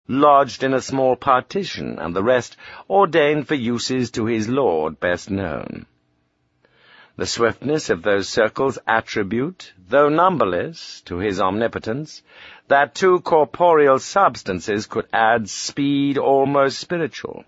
lodged in a small partition, and the rest ordained for uses to his Lord best known. The swiftness of those circles attribute, though numberless, to his omnipotence, that to corporeal substances could add speed almost spiritual.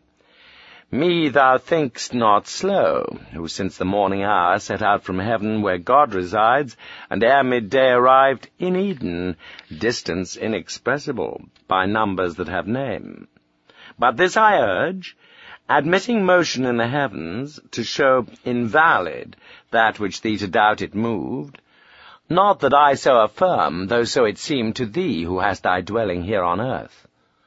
Me thou think'st not slow, who since the morning hour set out from heaven where God resides, and ere midday arrived in Eden, distance inexpressible by numbers that have name. But this I urge, admitting motion in the heavens, to show invalid that which thee to doubt it moved, not that I so affirm, though so it seem to thee who hast thy dwelling here on earth.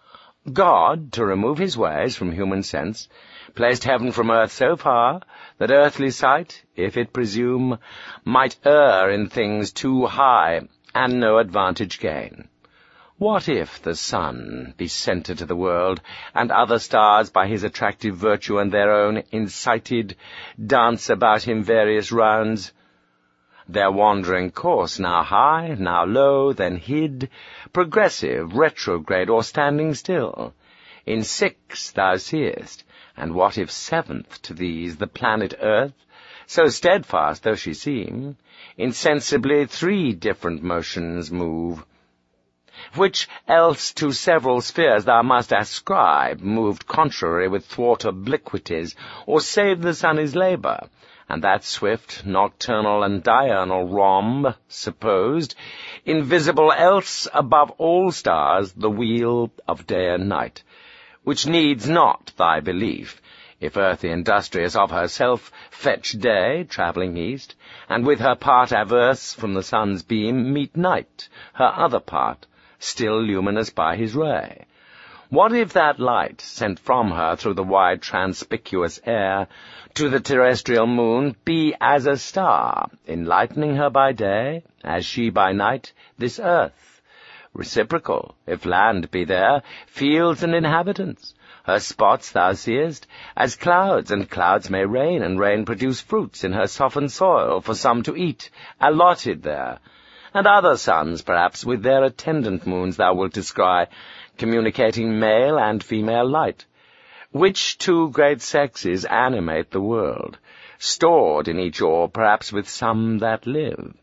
God, to remove his ways from human sense, placed heaven from earth so far, that earthly sight, if it presume, might err in things too high, and no advantage gain. What if the sun be centre to the world, and other stars by his attractive virtue and their own incited, dance about him various rounds? Their wandering course now high, now low, then hid, progressive, retrograde, or standing still. In 6 thou seest, and what if 7th to these the planet Earth, so steadfast though she seem, insensibly 3 different motions move, which else to several spheres thou must ascribe, moved contrary with thwart obliquities, or save the sun his labour, and that swift, nocturnal, and diurnal rhomb, supposed, invisible else above all stars, the wheel of day and night, which needs not thy belief, if earth industrious of herself fetch day, travelling east, and with her part averse from the sun's beam meet night, her other part, still luminous by his ray. What if that light, sent from her through the wide transpicuous air, to the terrestrial moon, be as a star, enlightening her by day, as she by night, this earth? Reciprocal, if land be there, fields and inhabitants. Her spots thou seest, as clouds, and clouds may rain, and rain produce fruits in her softened soil, for some to eat, allotted there. And other suns, perhaps, with their attendant moons thou wilt descry, communicating male and female light, which 2 great sexes animate the world, stored in each orb, perhaps with some that live.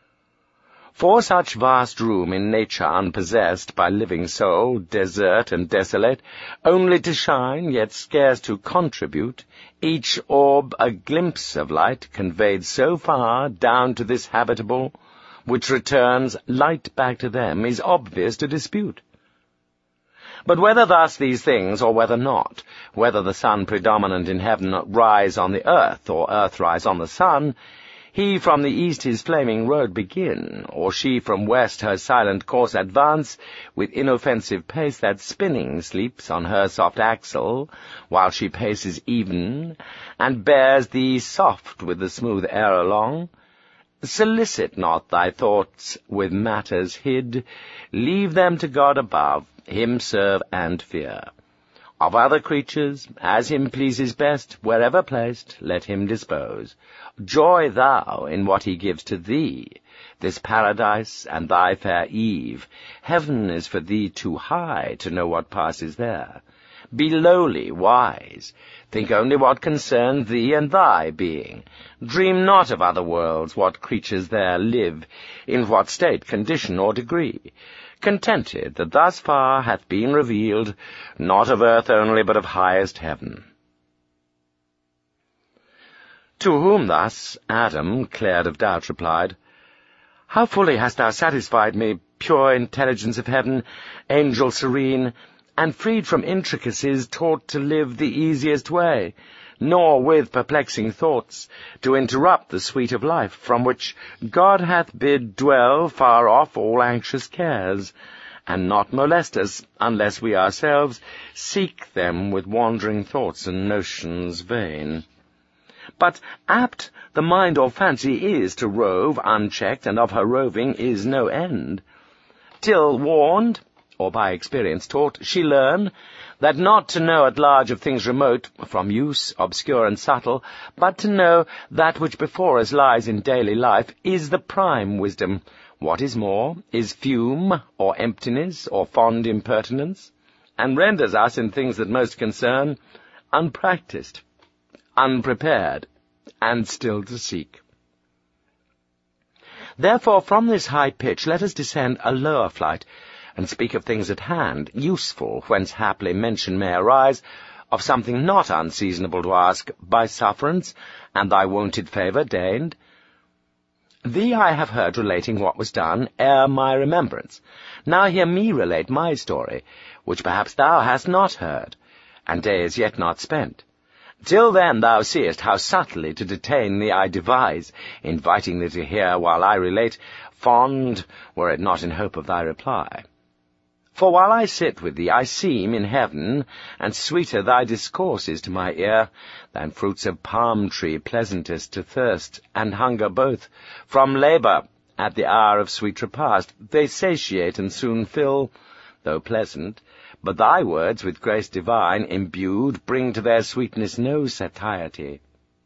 For such vast room in nature unpossessed by living soul, desert and desolate, only to shine, yet scarce to contribute, each orb a glimpse of light conveyed so far down to this habitable, which returns light back to them, is obvious to dispute. But whether thus these things, or whether not, whether the sun predominant in heaven rise on the earth, or earth rise on the sun, he from the east his flaming road begin, or she from west her silent course advance, with inoffensive pace that spinning sleeps on her soft axle, while she paces even, and bears thee soft with the smooth air along, solicit not thy thoughts with matters hid, leave them to God above, him serve and fear. Of other creatures, as him pleases best, wherever placed, let him dispose. Joy thou in what he gives to thee, this paradise and thy fair Eve. Heaven is for thee too high to know what passes there. Be lowly, wise. Think only what concerns thee and thy being. Dream not of other worlds, what creatures there live, in what state, condition, or degree. Contented that thus far hath been revealed, not of earth only, but of highest heaven. To whom thus Adam, cleared of doubt, replied, How fully hast thou satisfied me, pure intelligence of heaven, angel serene, and freed from intricacies, taught to live the easiest way, nor with perplexing thoughts to interrupt the sweet of life, from which God hath bid dwell far off all anxious cares, and not molest us, unless we ourselves seek them with wandering thoughts and notions vain. But apt the mind or fancy is to rove unchecked, and of her roving is no end, till warned, or by experience taught, she learn that not to know at large of things remote, from use obscure and subtle, but to know that which before us lies in daily life, is the prime wisdom. What is more, is fume, or emptiness, or fond impertinence. and renders us in things that most concern unpractised, unprepared, and still to seek. Therefore, from this high pitch let us descend a lower flight, and speak of things at hand, useful, whence haply mention may arise, of something not unseasonable to ask, by sufferance, and thy wonted favour deigned. Thee I have heard relating what was done, ere my remembrance. Now hear me relate my story, which perhaps thou hast not heard, and day is yet not spent. Till then thou seest how subtly to detain thee I devise, inviting thee to hear while I relate, fond were it not in hope of thy reply. For while I sit with thee I seem in heaven, and sweeter thy discourse is to my ear, than fruits of palm tree pleasantest to thirst and hunger both. From labour, at the hour of sweet repast, they satiate and soon fill, though pleasant, but thy words with grace divine imbued bring to their sweetness no satiety.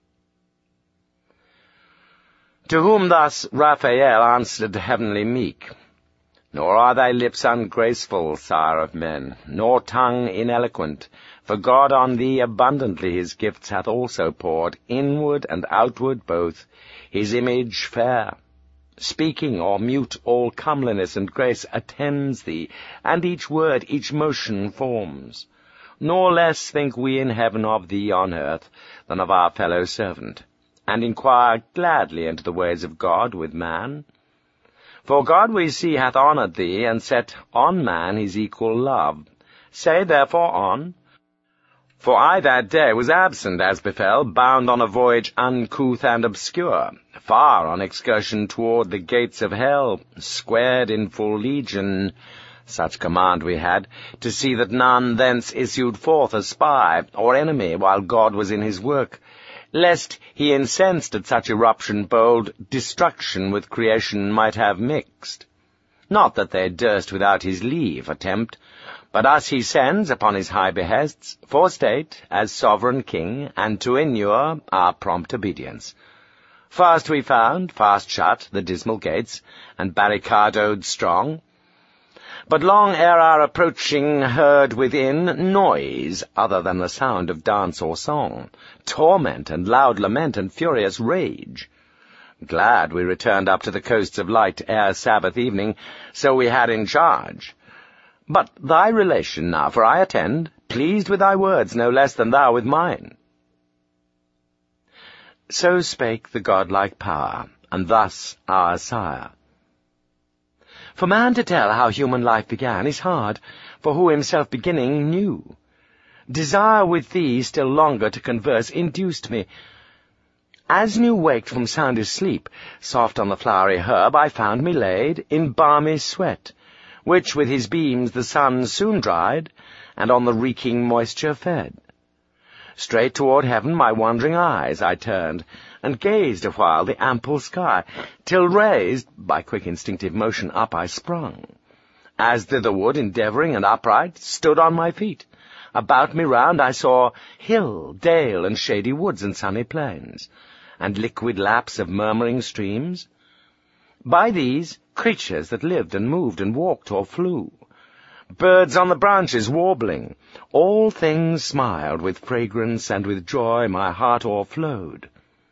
To whom thus Raphael answered heavenly meek, Nor are thy lips ungraceful, sire of men, nor tongue ineloquent, for God on thee abundantly his gifts hath also poured, inward and outward both, his image fair. Speaking or mute, all comeliness and grace attends thee, and each word, each motion forms. Nor less think we in heaven of thee on earth than of our fellow servant, and inquire gladly into the ways of God with man. For God, we see, hath honoured thee, and set on man his equal love. Say therefore on. For I that day was absent, as befell, bound on a voyage uncouth and obscure, far on excursion toward the gates of hell, squared in full legion. Such command we had, to see that none thence issued forth a spy or enemy while God was in his work, lest he incensed at such eruption bold, destruction with creation might have mixed. Not that they durst without his leave attempt, but us he sends upon his high behests, for state, as sovereign king, and to inure our prompt obedience. Fast we found, fast shut, the dismal gates, and barricadoed strong. But long ere our approaching heard within noise other than the sound of dance or song, torment and loud lament and furious rage. Glad we returned up to the coasts of light ere Sabbath evening, so we had in charge. But thy relation now, for I attend, pleased with thy words no less than thou with mine. So spake the godlike power, and thus our sire. For man to tell how human life began is hard, for who himself beginning knew. Desire with thee still longer to converse induced me. As new waked from soundest sleep, soft on the flowery herb I found me laid, in balmy sweat, which with his beams the sun soon dried, and on the reeking moisture fed. Straight toward heaven my wandering eyes I turned, and gazed awhile the ample sky, till raised, by quick instinctive motion up I sprung. As thitherward, endeavouring and upright, stood on my feet. About me round I saw hill, dale, and shady woods and sunny plains, and liquid laps of murmuring streams. By these, creatures that lived and moved and walked or flew, birds on the branches warbling, all things smiled with fragrance, and with joy my heart o'erflowed.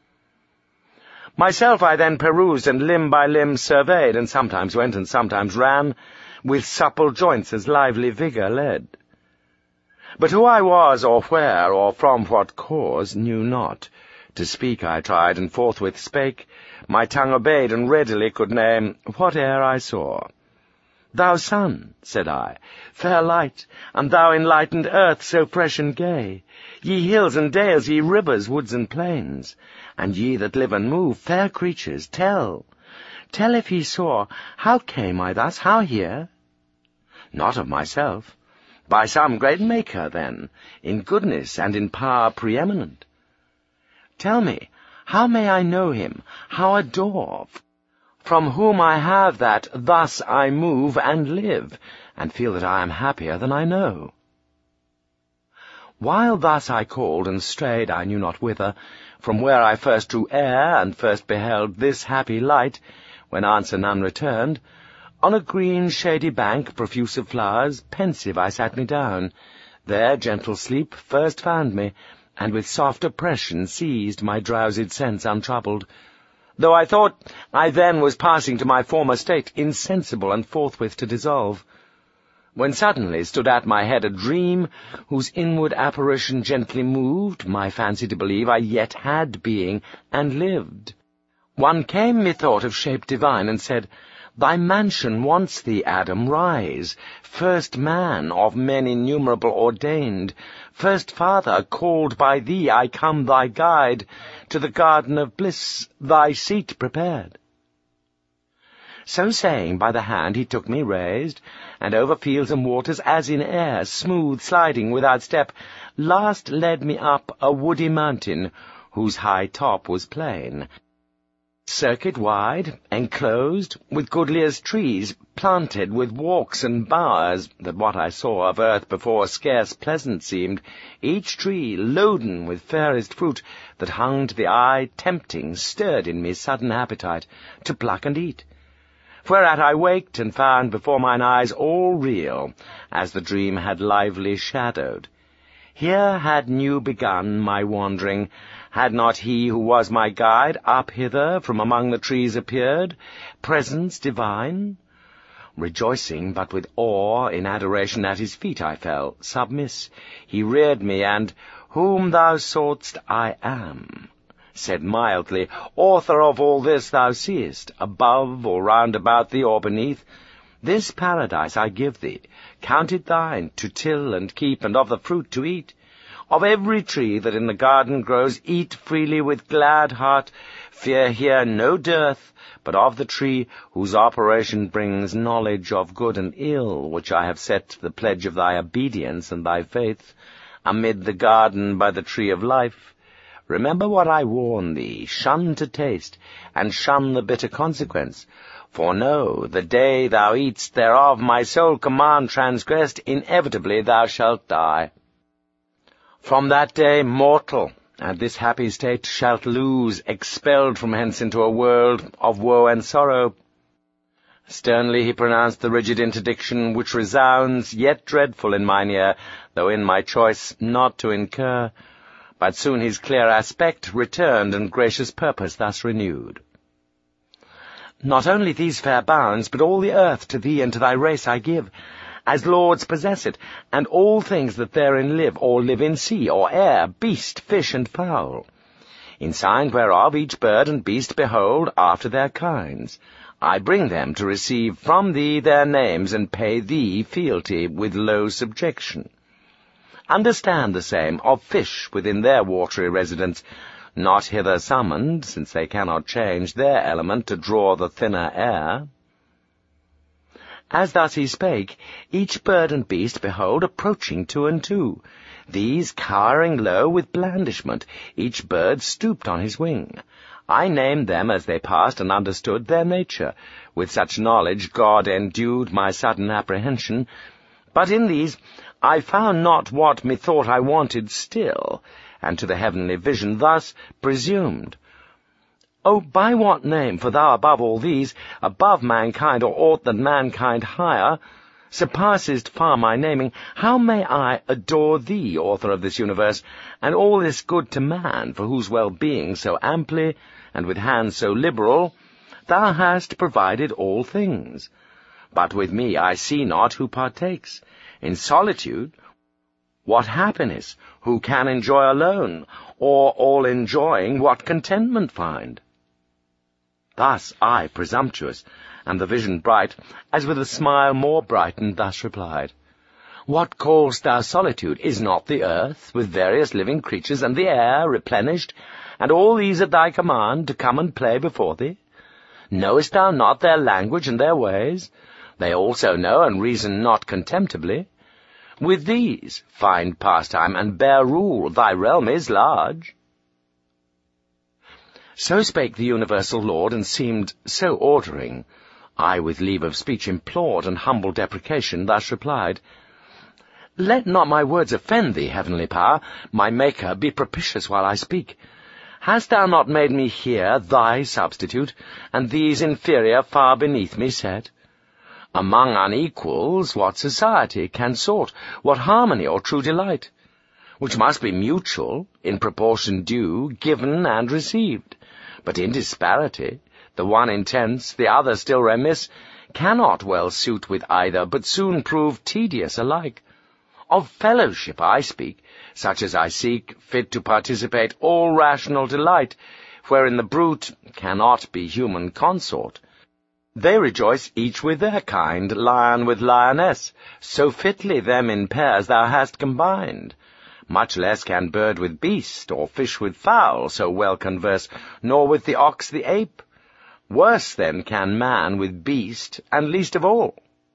Myself I then perused, and limb by limb surveyed, and sometimes went and sometimes ran, with supple joints as lively vigour led. But who I was, or where, or from what cause, knew not. To speak I tried, and forthwith spake. My tongue obeyed, and readily could name whate'er I saw. Thou sun, said I, fair light, and thou enlightened earth so fresh and gay, ye hills and dales, ye rivers, woods and plains, and ye that live and move, fair creatures, tell if ye saw, how came I thus, how here? Not of myself, by some great Maker, then, in goodness and in power preeminent. Tell me, how may I know him, how adore, from whom I have that thus I move and live, and feel that I am happier than I know? While thus I called and strayed I knew not whither, from where I first drew air and first beheld this happy light, when answer none returned, On a green, shady bank, profuse of flowers, pensive I sat me down. There gentle sleep first found me, and with soft oppression seized my drowsed sense untroubled. Though I thought I then was passing to my former state, insensible and forthwith to dissolve, when suddenly stood at my head a dream, whose inward apparition gently moved my fancy to believe I yet had being, and lived. One came, methought, of shape divine, and said, "Thy mansion wants thee, Adam, rise, first man of men innumerable ordained, first father, called by thee, I come thy guide, to the garden of bliss, thy seat prepared." So saying, by the hand he took me raised, and over fields and waters as in air, smooth sliding without step, last led me up a woody mountain, whose high top was plain, circuit wide, enclosed with goodliest trees, planted with walks and bowers, that what I saw of earth before scarce pleasant seemed, each tree loaden with fairest fruit, that hung to the eye tempting, stirred in me sudden appetite, to pluck and eat. Whereat I waked, and found before mine eyes all real, as the dream had lively shadowed. Here had new begun my wandering. Had not he who was my guide up hither from among the trees appeared, presence divine? Rejoicing, but with awe, in adoration at his feet I fell, submiss. He reared me, and, "Whom thou soughtst I am," said mildly, "author of all this thou seest, above or round about thee or beneath. This paradise I give thee, count it thine, to till and keep, and of the fruit to eat. Of every tree that in the garden grows, eat freely with glad heart, fear here no dearth, but of the tree whose operation brings knowledge of good and ill, which I have set the pledge of thy obedience and thy faith, amid the garden by the tree of life. Remember what I warn thee, shun to taste, and shun the bitter consequence. For know, the day thou eat'st thereof, my sole command transgressed, inevitably thou shalt die. From that day, mortal, at this happy state, shalt lose, expelled from hence into a world of woe and sorrow." Sternly he pronounced the rigid interdiction, which resounds, yet dreadful in mine ear, though in my choice not to incur. But soon his clear aspect returned, and gracious purpose thus renewed. "Not only these fair bounds, but all the earth to thee and to thy race I give, as lords possess it, and all things that therein live, or live in sea or air, beast, fish, and fowl. In sign whereof each bird and beast behold after their kinds. I bring them to receive from thee their names, and pay thee fealty with low subjection. Understand the same of fish within their watery residence, not hither summoned, since they cannot change their element to draw the thinner air." As thus he spake, each bird and beast, behold, approaching two and two, these cowering low with blandishment, each bird stooped on his wing. I named them as they passed, and understood their nature. With such knowledge God endued my sudden apprehension, but in these I found not what methought I wanted still, and to the heavenly vision thus presumed. "O, by what name, for thou above all these, above mankind, or aught that mankind higher, surpassest far my naming, how may I adore thee, author of this universe, and all this good to man, for whose well-being so amply, and with hands so liberal, thou hast provided all things? But with me I see not who partakes. In solitude, what happiness, who can enjoy alone, or all enjoying, what contentment find?" Thus I, presumptuous, and the vision bright, as with a smile more brightened, thus replied, "What call'st thou solitude? Is not the earth, with various living creatures, and the air replenished, and all these at thy command, to come and play before thee? Knowest thou not their language and their ways? They also know and reason not contemptibly. With these find pastime, and bear rule, thy realm is large." So spake the universal Lord, and seemed so ordering. I with leave of speech implored, and humble deprecation thus replied, "Let not my words offend thee, heavenly power, my Maker, be propitious while I speak. Hast thou not made me here thy substitute, and these inferior far beneath me set? Among unequals, what society can sort, what harmony or true delight? Which must be mutual, in proportion due, given and received. But in disparity, the one intense, the other still remiss, cannot well suit with either, but soon prove tedious alike. Of fellowship I speak, such as I seek, fit to participate all rational delight, wherein the brute cannot be human consort. They rejoice each with their kind, lion with lioness, so fitly them in pairs thou hast combined. Much less can bird with beast, or fish with fowl, so well converse, nor with the ox the ape. Worse then can man with beast, and least of all.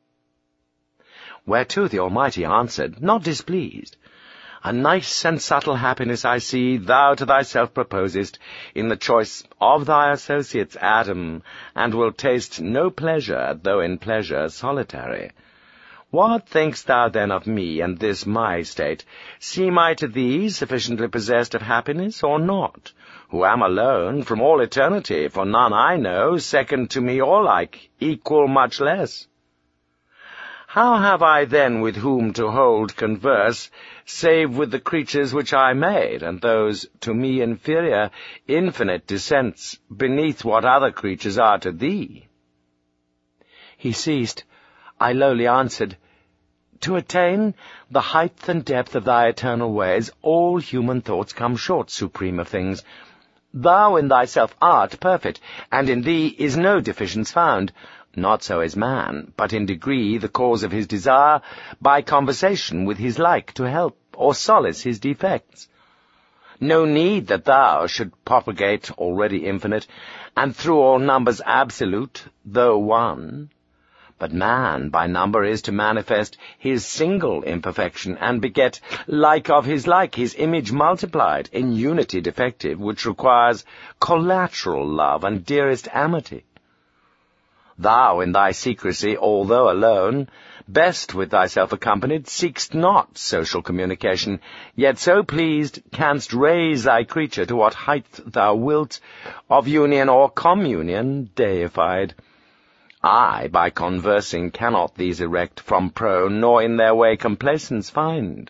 Whereto the Almighty answered, not displeased, A nice and subtle happiness, I see, thou to thyself proposest, in the choice of thy associates, Adam, and will taste no pleasure, though in pleasure solitary. What think'st thou then of me, and this my state? Seem I to thee sufficiently possessed of happiness, or not, who am alone from all eternity, for none I know, second to me or like, equal much less? How have I then with whom to hold converse, save with the creatures which I made, and those to me inferior, infinite descents, beneath what other creatures are to thee? He ceased. I lowly answered, To attain the height and depth of thy eternal ways, all human thoughts come short, supreme of things. Thou in thyself art perfect, and in thee is no deficience found. Not so is man, but in degree the cause of his desire, by conversation with his like to help or solace his defects. No need that thou should propagate already infinite, and through all numbers absolute, though one. But man by number is to manifest his single imperfection, and beget like of his like, his image multiplied, in unity defective, which requires collateral love and dearest amity. Thou in thy secrecy, although alone, best with thyself accompanied, seek'st not social communication, yet so pleased canst raise thy creature to what height thou wilt, of union or communion deified. I, by conversing, cannot these erect from prone, nor in their way complacence find.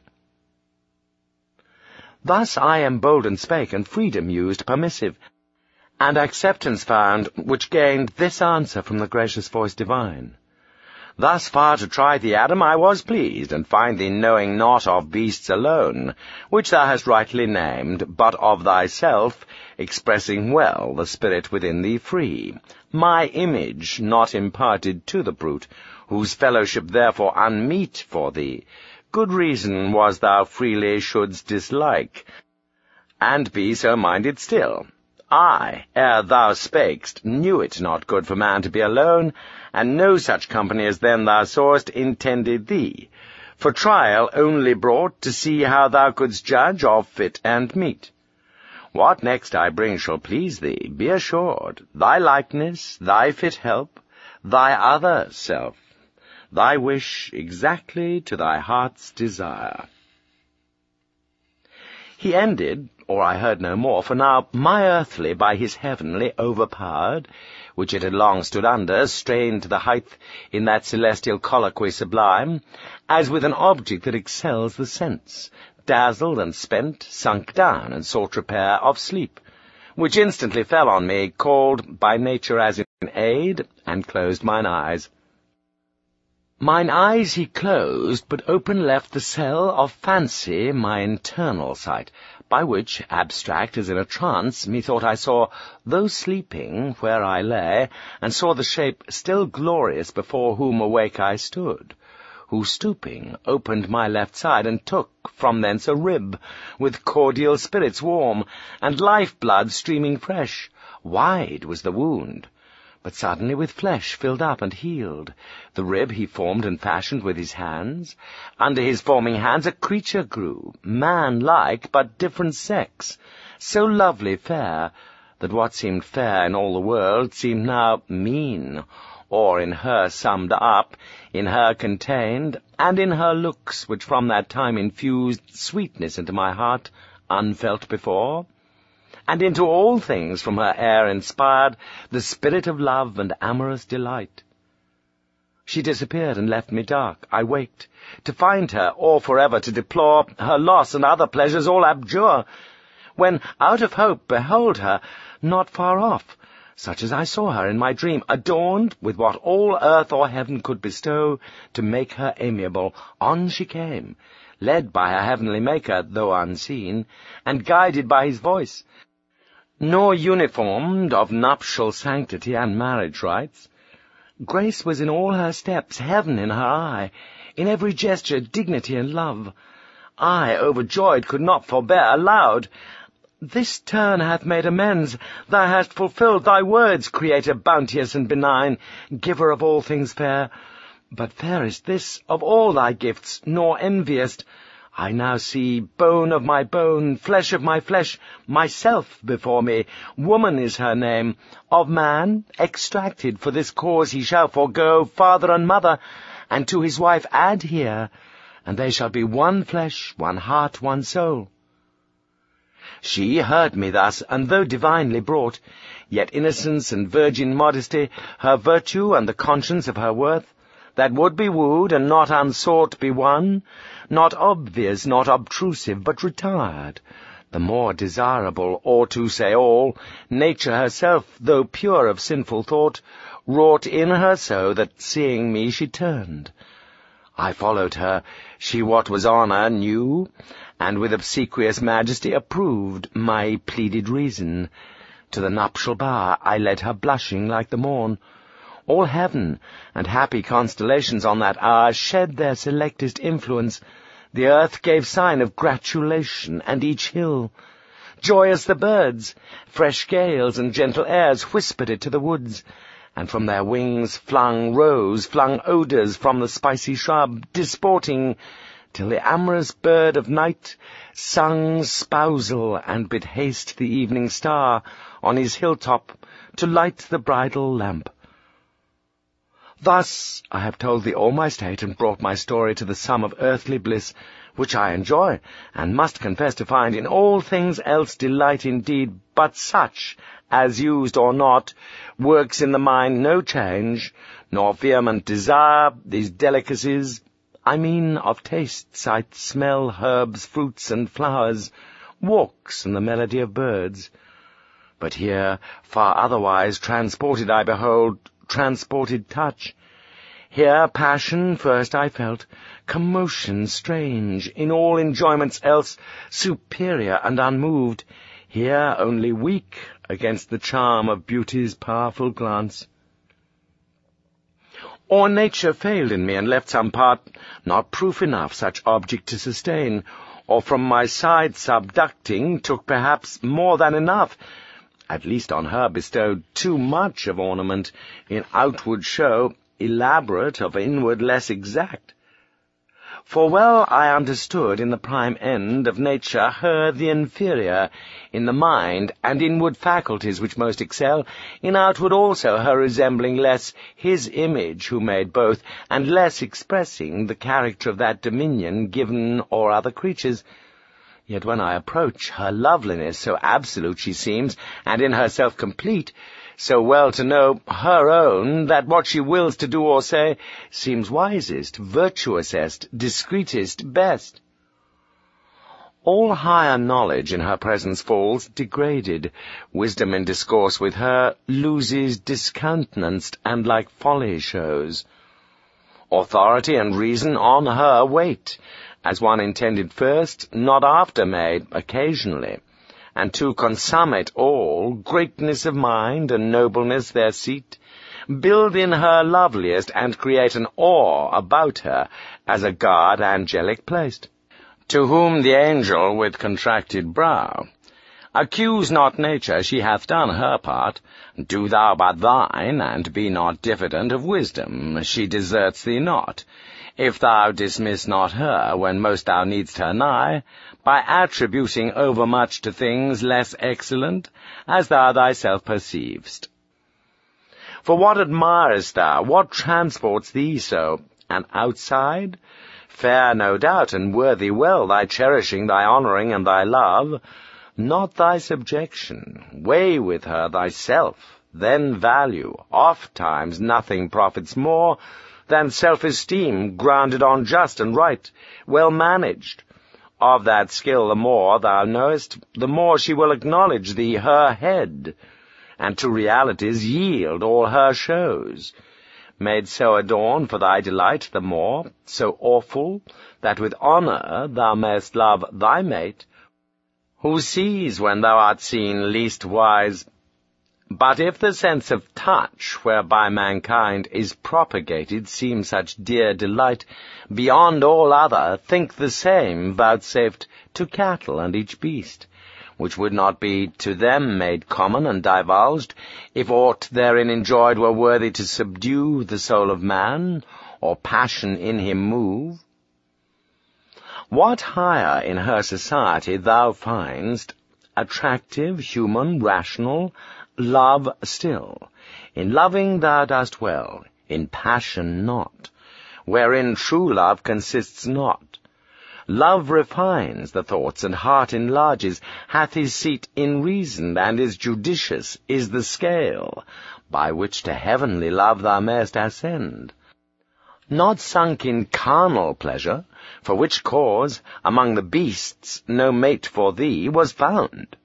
Thus I emboldened spake, and freedom used permissive, and acceptance found, which gained this answer from the gracious voice divine. Thus far to try thee, Adam, I was pleased, and find thee knowing not of beasts alone, which thou hast rightly named, but of thyself, expressing well the spirit within thee free, my image not imparted to the brute, whose fellowship therefore unmeet for thee. Good reason was thou freely shouldst dislike, and be so minded still. I, ere thou spakest, knew it not good for man to be alone, and no such company as then thou sawest intended thee, for trial only brought to see how thou couldst judge of fit and meet. What next I bring shall please thee, be assured, thy likeness, thy fit help, thy other self, thy wish exactly to thy heart's desire. He ended, or I heard no more, for now my earthly by his heavenly overpowered, which it had long stood under, strained to the height in that celestial colloquy sublime, as with an object that excels the sense, dazzled and spent, sunk down, and sought repair of sleep, which instantly fell on me, called by nature as in aid, and closed mine eyes. Mine eyes he closed, but open left the cell of fancy, my internal sight, by which, abstract as in a trance, methought I saw, though sleeping, where I lay, and saw the shape still glorious before whom awake I stood, who, stooping, opened my left side, and took from thence a rib, with cordial spirits warm, and life-blood streaming fresh. Wide was the wound, but suddenly with flesh filled up and healed. The rib he formed and fashioned with his hands. Under his forming hands a creature grew, man-like, but different sex, so lovely fair, that what seemed fair in all the world seemed now mean, or in her summed up, in her contained, and in her looks, which from that time infused sweetness into my heart, unfelt before, and into all things from her air inspired the spirit of love and amorous delight. She disappeared and left me dark. I waked, to find her, or forever to deplore her loss and other pleasures all abjure, when, out of hope, behold her, not far off, such as I saw her in my dream, adorned with what all earth or heaven could bestow to make her amiable. On she came, led by her heavenly Maker, though unseen, and guided by his voice, nor uniformed of nuptial sanctity and marriage rites. Grace was in all her steps, heaven in her eye, in every gesture dignity and love. I, overjoyed, could not forbear aloud, "This turn hath made amends, thou hast fulfilled thy words, Creator bounteous and benign, giver of all things fair. But fairest this of all thy gifts, nor enviest. I now see bone of my bone, flesh of my flesh, myself before me. Woman is her name, of man extracted. For this cause he shall forego father and mother, and to his wife add here, and they shall be one flesh, one heart, one soul." She heard me thus, and though divinely brought, yet innocence and virgin modesty, her virtue and the conscience of her worth, that would be wooed and not unsought be won, not obvious, not obtrusive, but retired, the more desirable, or to say all, nature herself, though pure of sinful thought, wrought in her so that, seeing me, she turned. I followed her, she what was honour knew, and with obsequious majesty approved my pleaded reason. To the nuptial bower I led her blushing like the morn. All heaven and happy constellations on that hour shed their selectest influence. The earth gave sign of gratulation, and each hill. Joyous the birds, fresh gales and gentle airs whispered it to the woods, and from their wings flung odours from the spicy shrub, disporting, till the amorous bird of night sung spousal and bid haste the evening star on his hilltop to light the bridal lamp. Thus I have told thee all my state, and brought my story to the sum of earthly bliss, which I enjoy, and must confess to find in all things else delight indeed, but such, as used or not, works in the mind no change, nor vehement desire, these delicacies, I mean of taste, sight, smell, herbs, fruits, and flowers, walks, and the melody of birds. But here, far otherwise, transported I behold, transported touch. Here passion first I felt, commotion strange, in all enjoyments else superior and unmoved, here only weak against the charm of beauty's powerful glance. Or nature failed in me, and left some part not proof enough such object to sustain, or from my side subducting took perhaps more than enough, at least on her bestowed too much of ornament, in outward show, elaborate, of inward less exact. For well I understood in the prime end of nature her the inferior, in the mind and inward faculties which most excel, in outward also her resembling less his image who made both, and less expressing the character of that dominion given o'er other creatures. Yet when I approach, her loveliness, so absolute she seems, and in herself complete, so well to know her own, that what she wills to do or say seems wisest, virtuousest, discreetest, best. All higher knowledge in her presence falls degraded, wisdom in discourse with her loses discountenanced, and like folly shows. Authority and reason on her wait, as one intended first, not after made, occasionally, and to consummate all, greatness of mind and nobleness their seat, build in her loveliest, and create an awe about her, as a guard angelic placed. To whom the angel with contracted brow, "Accuse not nature, she hath done her part. Do thou but thine, and be not diffident of wisdom, she deserts thee not. If thou dismiss not her, when most thou needst her nigh, by attributing overmuch to things less excellent, as thou thyself perceivest. For what admirest thou, what transports thee so? An outside? Fair, no doubt, and worthy well thy cherishing, thy honouring, and thy love, not thy subjection. Weigh with her thyself, then value. Oft times nothing profits more, than self-esteem grounded on just and right, well managed. Of that skill the more thou knowest, the more she will acknowledge thee her head, and to realities yield all her shows, made so adorned for thy delight the more, so awful, that with honour thou mayst love thy mate, who sees when thou art seen least wise. But if the sense of touch, whereby mankind is propagated, seem such dear delight, beyond all other, think the same vouchsafed to cattle and each beast, which would not be to them made common and divulged, if aught therein enjoyed were worthy to subdue the soul of man, or passion in him move. What higher in her society thou find'st, attractive, human, rational, love still. In loving thou dost well, in passion not, wherein true love consists not. Love refines the thoughts, and heart enlarges, hath his seat in reason, and is judicious, is the scale, by which to heavenly love thou mayst ascend. Not sunk in carnal pleasure, for which cause among the beasts no mate for thee was found.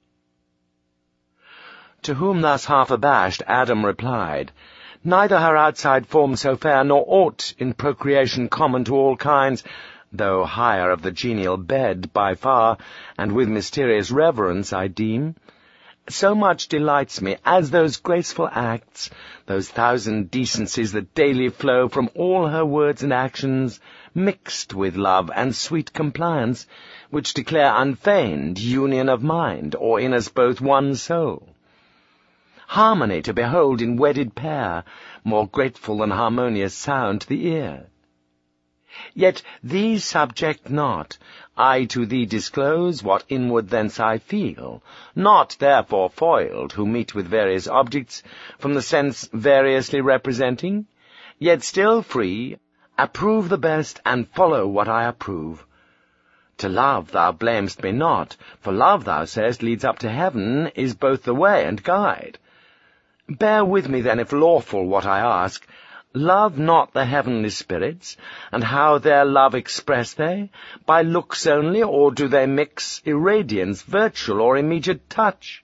To whom thus half abashed Adam replied, Neither her outside form so fair, nor aught in procreation common to all kinds, though higher of the genial bed by far, and with mysterious reverence I deem, so much delights me, as those graceful acts, those thousand decencies that daily flow from all her words and actions, mixed with love and sweet compliance, which declare unfeigned union of mind, or in us both one soul. Harmony to behold in wedded pair, more grateful than harmonious sound to the ear. Yet these subject not, I to thee disclose what inward thence I feel, not therefore foiled, who meet with various objects, from the sense variously representing, yet still free, approve the best, and follow what I approve. To love thou blamest me not, for love, thou sayest, leads up to heaven, is both the way and guide. Bear with me then, if lawful, what I ask. Love not the heavenly spirits, and how their love express they? By looks only, or do they mix irradiance, virtual, or immediate touch?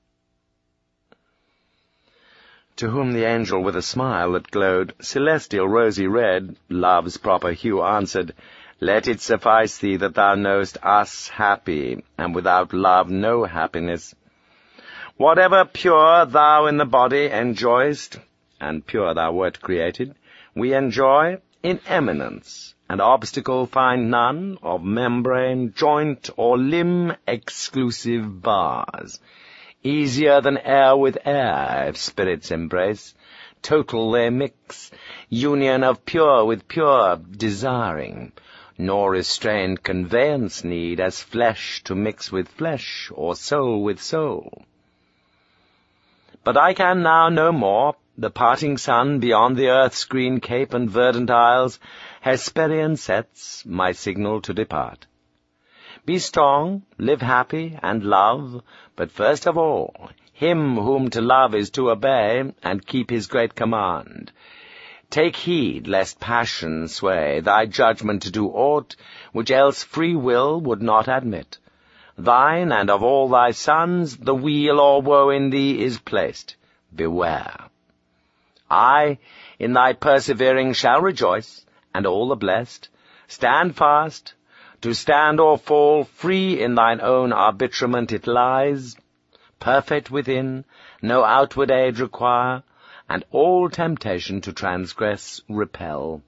To whom the angel, with a smile that glowed celestial rosy red, love's proper hue, answered, Let it suffice thee that thou knowest us happy, and without love no happiness. Whatever pure thou in the body enjoyest, and pure thou wert created, we enjoy in eminence, and obstacle find none of membrane, joint, or limb exclusive bars. Easier than air with air, if spirits embrace, total they mix, union of pure with pure desiring, nor restrained conveyance need as flesh to mix with flesh, or soul with soul. But I can now no more. The parting sun, beyond the earth's green cape and verdant isles, Hesperian sets, my signal to depart. Be strong, live happy, and love, but first of all, him whom to love is to obey, and keep his great command. Take heed, lest passion sway thy judgment to do aught, which else free will would not admit. Thine, and of all thy sons, the weal or woe in thee is placed. Beware. I, in thy persevering, shall rejoice, and all the blessed. Stand fast. To stand or fall, free in thine own arbitrament it lies. Perfect within, no outward aid require, and all temptation to transgress repel.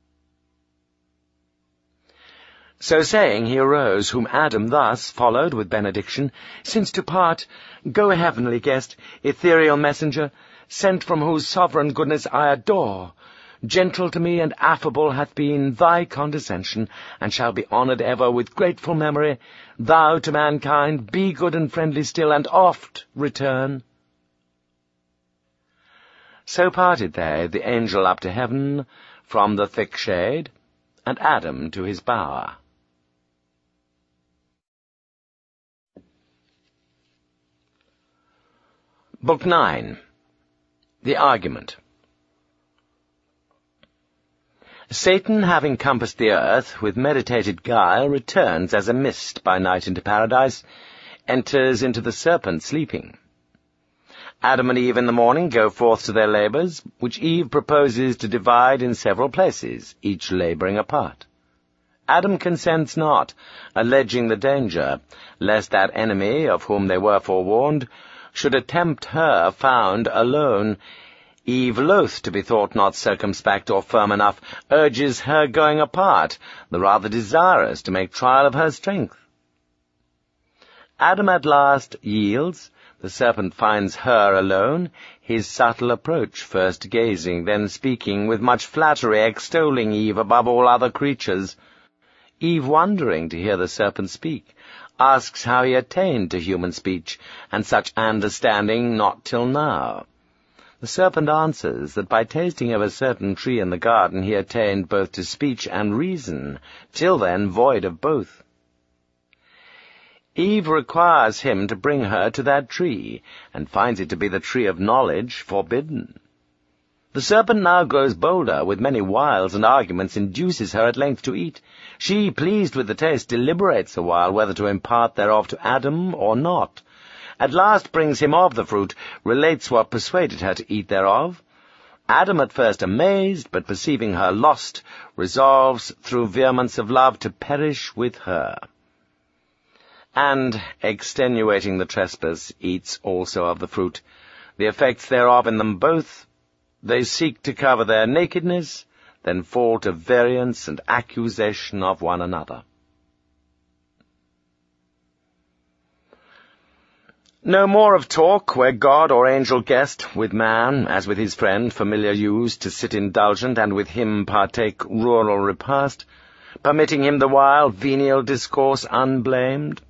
So saying, he arose, whom Adam thus followed with benediction, Since to part, go heavenly guest, ethereal messenger, sent from whose sovereign goodness I adore. Gentle to me and affable hath been thy condescension, and shall be honoured ever with grateful memory. Thou to mankind be good and friendly still, and oft return. So parted they, the angel up to heaven, from the thick shade, and Adam to his bower. Book 9. The Argument. Satan, having compassed the earth with meditated guile, returns as a mist by night into paradise, enters into the serpent sleeping. Adam and Eve in the morning go forth to their labours, which Eve proposes to divide in several places, each labouring apart. Adam consents not, alleging the danger, lest that enemy, of whom they were forewarned, should attempt her found alone. Eve, loath to be thought not circumspect or firm enough, urges her going apart, the rather desirous to make trial of her strength. Adam at last yields. The serpent finds her alone, his subtle approach, first gazing, then speaking, with much flattery extolling Eve above all other creatures. Eve, wondering to hear the serpent speak, asks how he attained to human speech, and such understanding not till now. The serpent answers that by tasting of a certain tree in the garden he attained both to speech and reason, till then void of both. Eve requires him to bring her to that tree, and finds it to be the tree of knowledge, forbidden. The serpent now grows bolder, with many wiles and arguments induces her at length to eat. She, pleased with the taste, deliberates a while whether to impart thereof to Adam or not. At last brings him of the fruit, relates what persuaded her to eat thereof. Adam, at first amazed, but perceiving her lost, resolves through vehemence of love to perish with her. And, extenuating the trespass, eats also of the fruit. The effects thereof in them both, they seek to cover their nakedness, then fall to variance and accusation of one another. No more of talk, where god or angel guest, with man, as with his friend, familiar used to sit indulgent, and with him partake rural repast, permitting him the while venial discourse unblamed.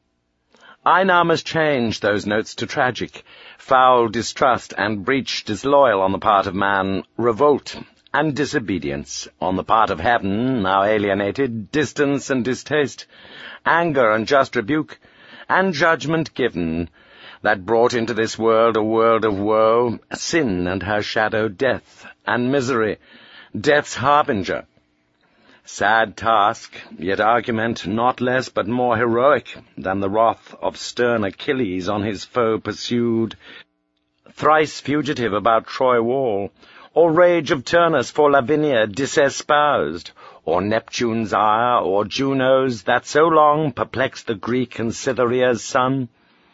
I now must change those notes to tragic, foul distrust and breach disloyal on the part of man, revolt and disobedience on the part of heaven, now alienated, distance and distaste, anger and just rebuke, and judgment given, that brought into this world a world of woe, sin and her shadow, death and misery, death's harbinger. Sad task, yet argument not less but more heroic than the wrath of stern Achilles on his foe pursued, thrice fugitive about Troy wall, or rage of Turnus for Lavinia disespoused, or Neptune's ire, or Juno's, that so long perplexed the Greek and Cytherea's son.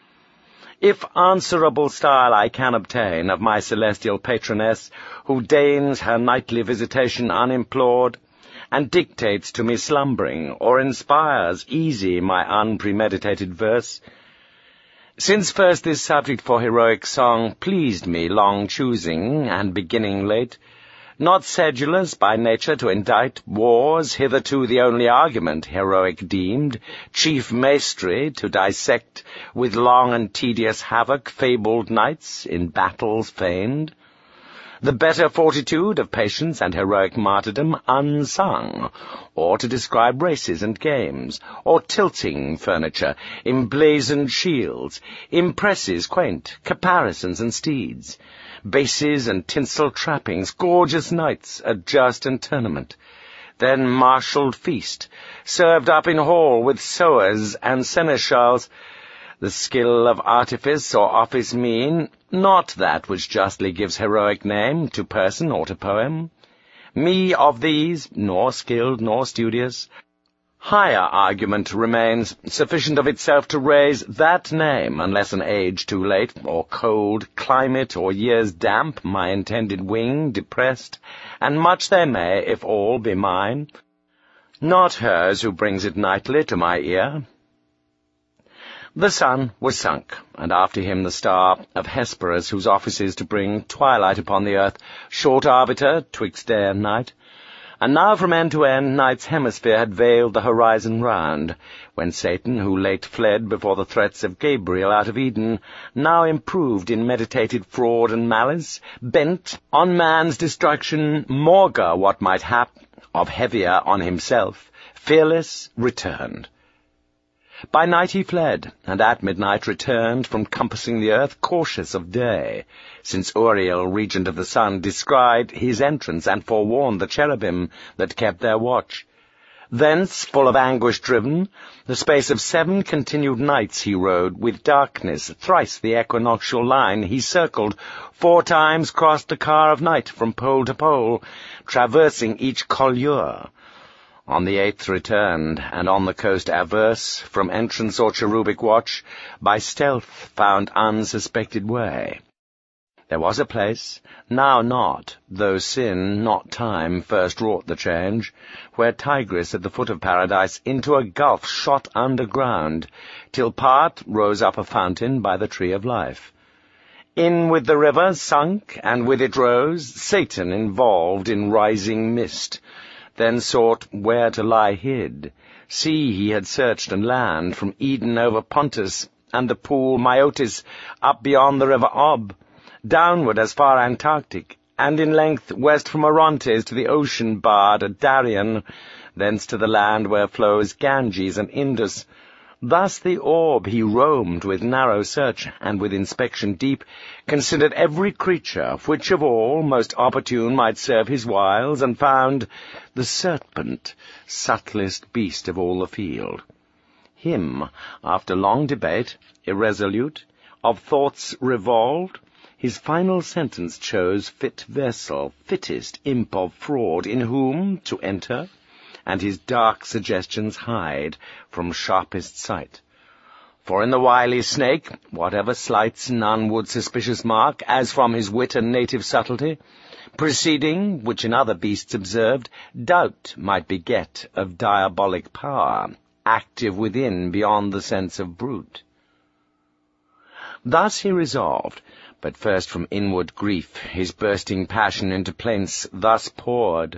If answerable style I can obtain of my celestial patroness, who deigns her nightly visitation unimplored, and dictates to me slumbering, or inspires easy my unpremeditated verse. Since first this subject for heroic song pleased me long choosing, and beginning late, not sedulous by nature to indite wars, hitherto the only argument heroic deemed, chief mastery to dissect with long and tedious havoc fabled knights in battles feigned, the better fortitude of patience and heroic martyrdom unsung, or to describe races and games, or tilting furniture, emblazoned shields, impresses quaint, caparisons and steeds, bases and tinsel trappings, gorgeous knights, a just and tournament, then marshalled feast, served up in hall with sowers and seneschals, the skill of artifice or office mean, not that which justly gives heroic name to person or to poem. Me of these, nor skilled nor studious, higher argument remains, sufficient of itself to raise that name, unless an age too late, or cold climate, or years damp, my intended wing depressed, and much they may, if all be mine, not hers who brings it nightly to my ear. The sun was sunk, and after him the star of Hesperus, whose office is to bring twilight upon the earth, short arbiter twixt day and night. And now from end to end night's hemisphere had veiled the horizon round, when Satan, who late fled before the threats of Gabriel out of Eden, now improved in meditated fraud and malice, bent on man's destruction, maugre what might hap of heavier on himself, fearless returned. By night he fled, and at midnight returned from compassing the earth, cautious of day, since Uriel, regent of the sun, descried his entrance and forewarned the cherubim that kept their watch. Thence, full of anguish driven, the space of 7 continued nights he rode, with darkness, thrice the equinoctial line he circled, 4 times crossed the car of night from pole to pole, traversing each colure. On the 8th returned, and on the coast averse, from entrance or cherubic watch, by stealth found unsuspected way. There was a place, now not, though sin, not time, first wrought the change, where Tigris at the foot of paradise into a gulf shot underground, till part rose up a fountain by the tree of life. In with the river sunk, and with it rose, Satan involved in rising mist, then sought where to lie hid. Sea he had searched and land, from Eden over Pontus, and the pool Myotis, up beyond the river Ob, downward as far Antarctic, and in length west from Orontes to the ocean barred at Darien, thence to the land where flows Ganges and Indus. Thus the orb he roamed with narrow search, and with inspection deep, considered every creature, which of all most opportune might serve his wiles, and found the serpent, subtlest beast of all the field. Him, after long debate, irresolute, of thoughts revolved, his final sentence chose fit vessel, fittest imp of fraud, in whom to enter, and his dark suggestions hide from sharpest sight. For in the wily snake, whatever slights none would suspicious mark, as from his wit and native subtlety, proceeding, which in other beasts observed, doubt might beget of diabolic power, active within beyond the sense of brute. Thus he resolved, but first from inward grief his bursting passion into plaints thus poured.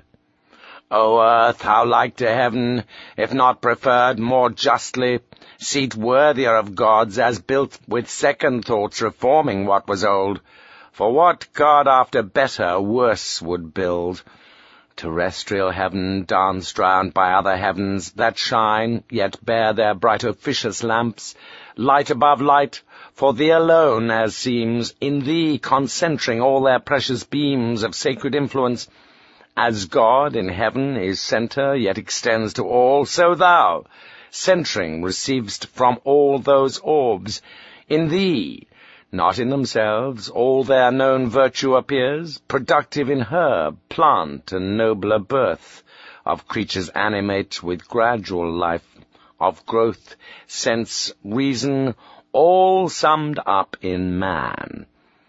O earth, how like to heaven, if not preferred more justly, seat worthier of gods, as built with second thoughts reforming what was old. For what god after better worse would build? Terrestrial heaven danced round by other heavens that shine, yet bear their bright officious lamps, light above light, for thee alone, as seems, in thee concentring all their precious beams of sacred influence. As God in heaven is centre, yet extends to all, so thou, centering, receivest from all those orbs. In thee, not in themselves, all their known virtue appears, productive in herb, plant, and nobler birth, of creatures animate with gradual life, of growth, sense, reason, all summed up in man.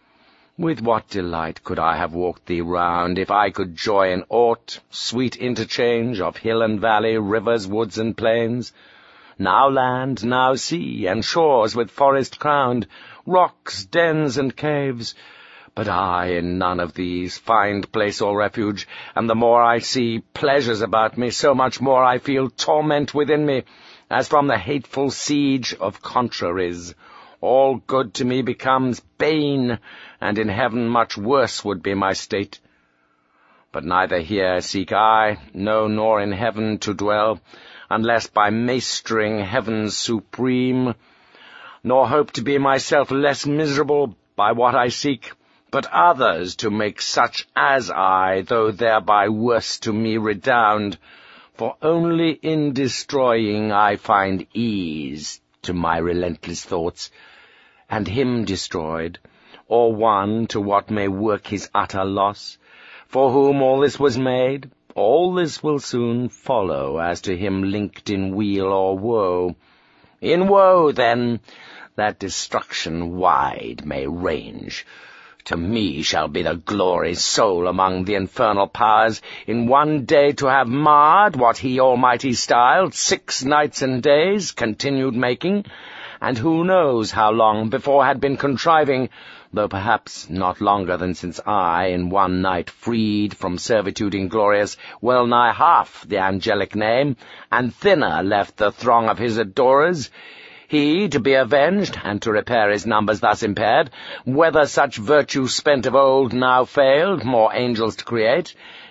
With what delight could I have walked thee round, if I could joy in aught, sweet interchange of hill and valley, rivers, woods, and plains, now land, now sea, and shores with forest crowned, rocks, dens, and caves. But I in none of these find place or refuge, and the more I see pleasures about me, so much more I feel torment within me, as from the hateful siege of contraries. All good to me becomes bane, and in heaven much worse would be my state. But neither here seek I, no, nor in heaven to dwell, unless by maestering heaven's supreme, nor hope to be myself less miserable by what I seek, but others to make such as I, though thereby worse to me redound, for only in destroying I find ease to my relentless thoughts, and him destroyed, or one to what may work his utter loss, for whom all this was made, all this will soon follow, as to him linked in weal or woe. In woe, then, that destruction wide may range. To me shall be the glory sole among the infernal powers, in one day to have marred what he almighty styled 6 nights and days continued making, and who knows how long before had been contriving, though perhaps not longer than since I, in one night freed from servitude inglorious, well nigh half the angelic name, and thinner left the throng of his adorers, he to be avenged, and to repair his numbers thus impaired, whether such virtue spent of old now failed, more angels to create,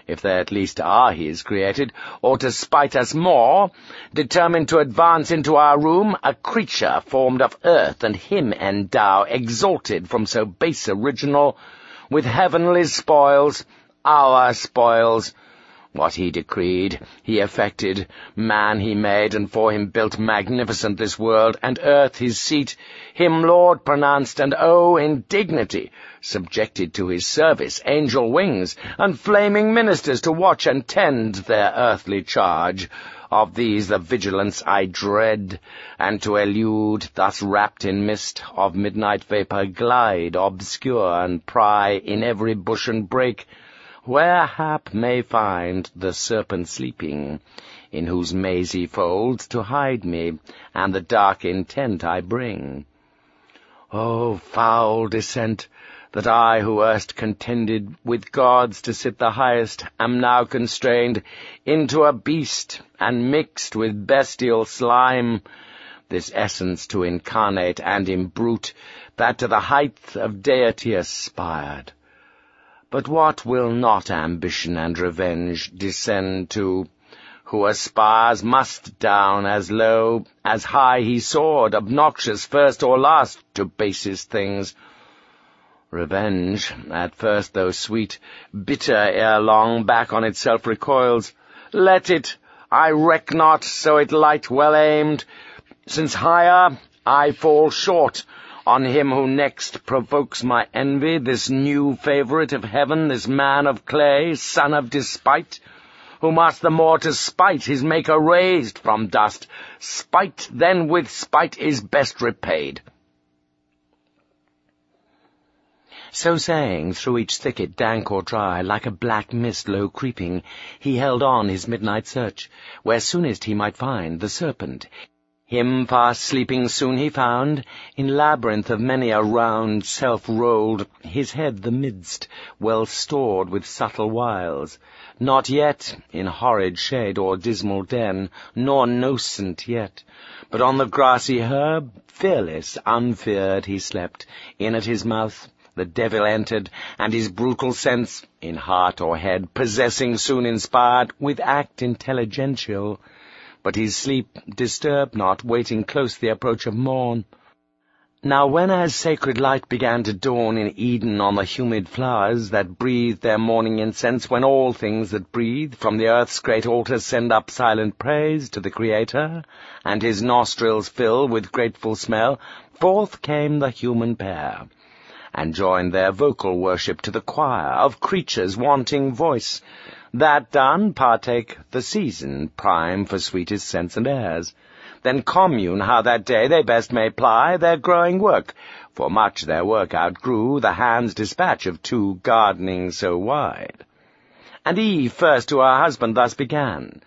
if they at least are his created, or to spite us more, determined to advance into our room a creature formed of earth, and him endow, exalted from so base original, with heavenly spoils, our spoils. What he decreed, he effected. Man he made, and for him built magnificent this world, and earth his seat. Him Lord pronounced, and in dignity, subjected to his service, angel wings, and flaming ministers to watch and tend their earthly charge. Of these the vigilance I dread, and to elude, thus wrapped in mist of midnight vapour, glide obscure, and pry in every bush and brake, where hap may find the serpent sleeping, in whose mazy folds to hide me, and the dark intent I bring. O foul descent, that I, who erst contended with gods to sit the highest, am now constrained into a beast, and mixed with bestial slime, this essence to incarnate and imbrute, that to the height of deity aspired. But what will not ambition and revenge descend to? Who aspires must down as low, as high he soared, obnoxious first or last to basest things. Revenge, at first though sweet, bitter ere long, back on itself recoils. Let it, I reck not, so it light well aimed, since higher I fall short, on him who next provokes my envy, this new favourite of heaven, this man of clay, son of despite, who must the more to spite his maker raised from dust. Spite then with spite is best repaid. So saying, through each thicket, dank or dry, like a black mist low creeping, he held on his midnight search, where soonest he might find the serpent. Him fast sleeping soon he found, in labyrinth of many a round self-rolled, his head the midst, well stored with subtle wiles, not yet in horrid shade or dismal den, nor nocent yet, but on the grassy herb, fearless, unfeared, he slept. In at his mouth the devil entered, and his brutal sense, in heart or head, possessing soon inspired, with act intelligential, but his sleep disturbed not, waiting close the approach of morn. Now when as sacred light began to dawn in Eden on the humid flowers that breathed their morning incense, when all things that breathe from the earth's great altar send up silent praise to the Creator, and his nostrils fill with grateful smell, forth came the human pair, and joined their vocal worship to the choir of creatures wanting voice. That done, partake the season, prime for sweetest scents and airs. Then commune how that day they best may ply their growing work, for much their work outgrew the hand's dispatch of two gardening so wide. And Eve first to her husband thus began.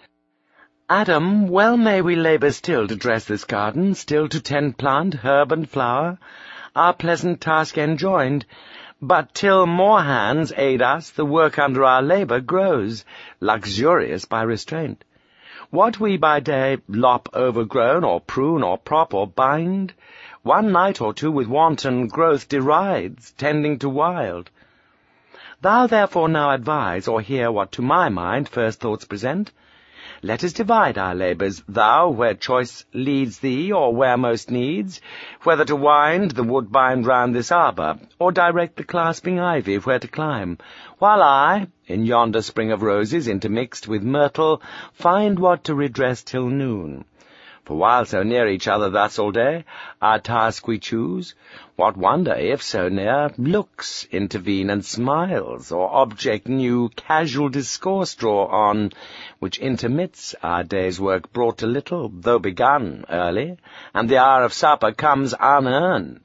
Adam, well may we labour still to dress this garden, still to tend plant, herb and flower, our pleasant task enjoined, but till more hands aid us, the work under our labour grows, luxurious by restraint. What we by day lop overgrown, or prune, or prop, or bind, one night or two with wanton growth derides, tending to wild. Thou therefore now advise, or hear what to my mind first thoughts present. Let us divide our labours, thou where choice leads thee, or where most needs, whether to wind the woodbine round this arbour, or direct the clasping ivy where to climb, while I, in yonder spring of roses intermixed with myrtle, find what to redress till noon. For while so near each other thus all day, our task we choose, what wonder if so near looks intervene and smiles, or object new casual discourse draw on, which intermits our day's work brought to little, though begun early, and the hour of supper comes unearned.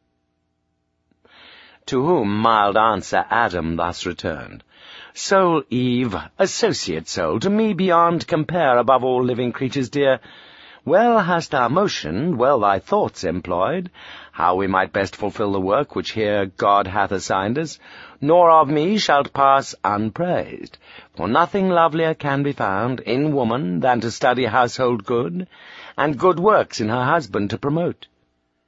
To whom mild answer Adam thus returned. Soul Eve, associate soul, to me beyond compare above all living creatures dear, well hast thou motioned, well thy thoughts employed, how we might best fulfill the work which here God hath assigned us, nor of me shalt pass unpraised, for nothing lovelier can be found in woman than to study household good, and good works in her husband to promote.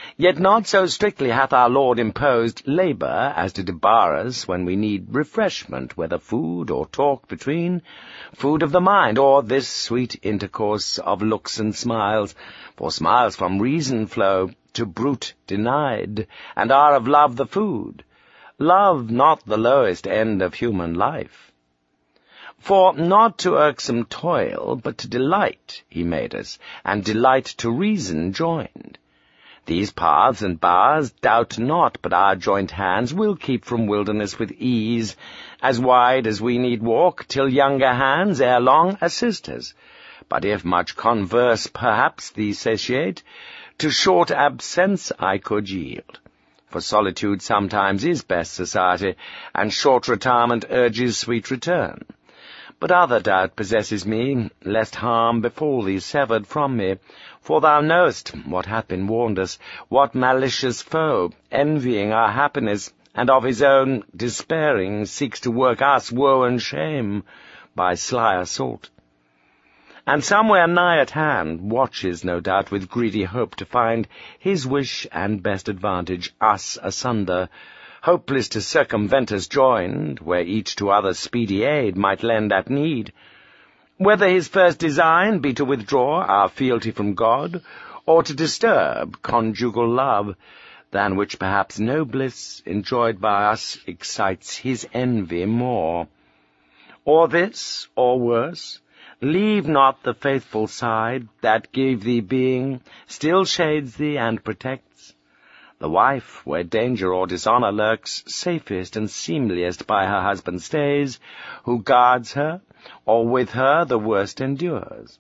Yet not so strictly hath our Lord imposed labour as to debar us when we need refreshment, whether food or talk between, food of the mind, or this sweet intercourse of looks and smiles, for smiles from reason flow, to brute denied, and are of love the food, love not the lowest end of human life. For not to irksome toil, but to delight he made us, and delight to reason joined. These paths and bars, doubt not, but our joint hands will keep from wilderness with ease, as wide as we need walk, till younger hands ere long assist us. But if much converse perhaps thee satiate, to short absence I could yield. For solitude sometimes is best society, and short retirement urges sweet return. But other doubt possesses me, lest harm befall thee severed from me, for thou knowest what hath been warned us, what malicious foe, envying our happiness, and of his own despairing, seeks to work us woe and shame by sly assault. And somewhere nigh at hand watches, no doubt, with greedy hope to find his wish and best advantage us asunder, hopeless to circumvent us joined, where each to other speedy aid might lend at need. Whether his first design be to withdraw our fealty from God, or to disturb conjugal love, than which perhaps no bliss enjoyed by us excites his envy more. Or this, or worse, leave not the faithful side that gave thee being, still shades thee and protects. The wife, where danger or dishonour lurks, safest and seemliest by her husband stays, who guards her, or with her the worst endures.